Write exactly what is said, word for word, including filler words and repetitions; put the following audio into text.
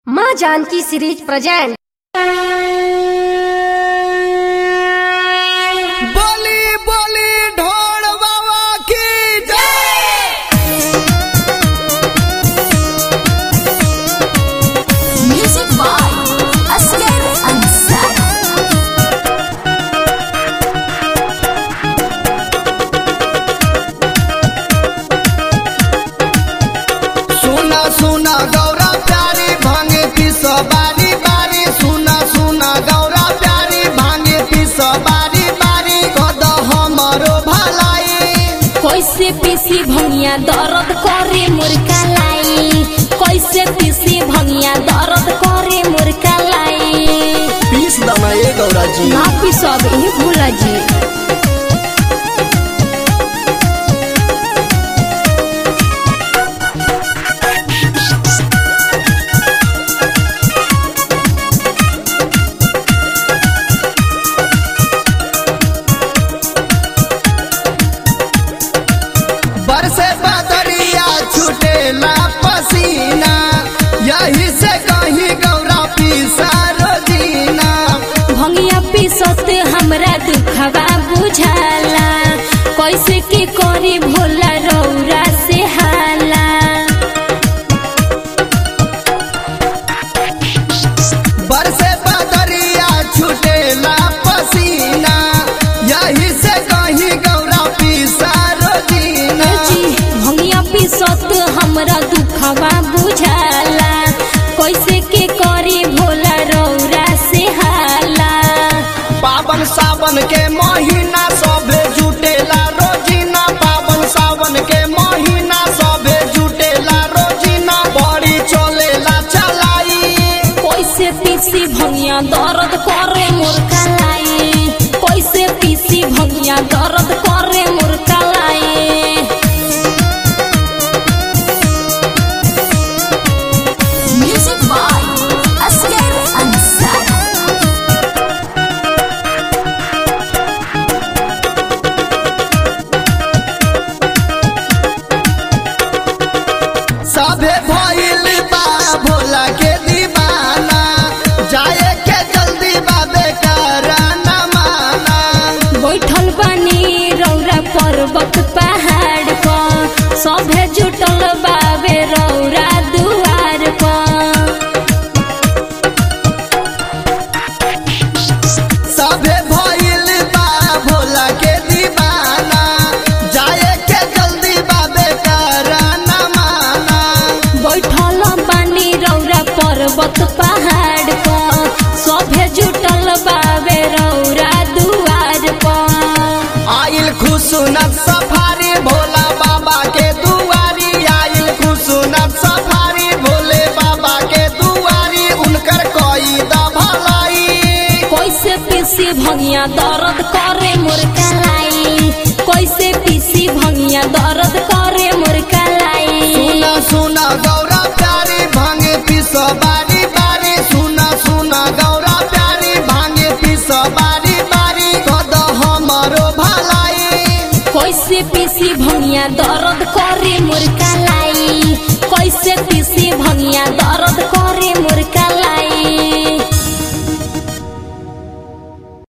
माँ Janaki series present. बोली बोली ढोल बाबा की जय। Music by Asgar Ansari. सुना सुना गौरा प्यारी भांगे पिसो बारी बारी। सुना सुना गौरा प्यारी भांगे पिसो बारी बारी। कद हमरो भलाई कैसे पीसी भंगिया दर्द करे मुर्का लाई। कैसे पीसी भंगिया दर्द करे मुर्का लाई। पीस दमा ये गौरा जी। ना पीसब ही भूला जी। बरसे बदरिया छूटेला पसीना। यही से कहीं गौरा पीसा रोजीना। भंगिया पीसते हमरा दुखवा बुझाला। कैसे के करी भोला रौरा से हाला। बरसे बदरिया छूटेला पसीना। यही से कहीं गौरा पीसा रोजीना। जी भंगिया पीसत हमरा दुखवा बुझाला। कैसे के करी भोला रौरा से हाला। पावन सावन के महीना सबे जुटेला रोजीना। पावन सावन के महीना सबे जुटेला रोजीना। बड़ी चलेला चलाई कैसे पीसी भंगिया दर्द करे मुर्का लाई। कैसे पीसी भंगिया दर्द करे मुर्का लाई। Music by Asgar Ansari. सबे भइल बा भोला के दीवाना। जाए के जल्दी बाबे करा न माना। बैठल बानी रौरा पर्वत पहाड़ पर। सभे जुटल बाबे रौरा दुआर पर। सबे भइल बा भोला के दीवाना। जाए के जल्दी बाबे करा न माना। बैठल बानी रौरा पर्वत पहाड़ पर। सभे जुटल बाबे रौरा दुआर पर। आइल खुशनत सफारी भोला बाबा के दुआरी। आइल खुशनत सफारी भोले बाबा के दुआरी। उनकर कोई द भलाई कैसे पीसी भंगिया दर्द करे मुर्का लाई। कैसे पीसी भंगिया दर्द करे मुर्का लाई। सुना सुना गौरा प्यारी भांगे पिसो बारी बारी। सुना सुना गौरा प्यारी भांगे पिसो बारी बारी। कद हमरो भलाई कैसे पीसी भंगिया दर्द करे मुर्का लाई। कैसे पीसी भंगिया दर्द करे मुर्का लाई।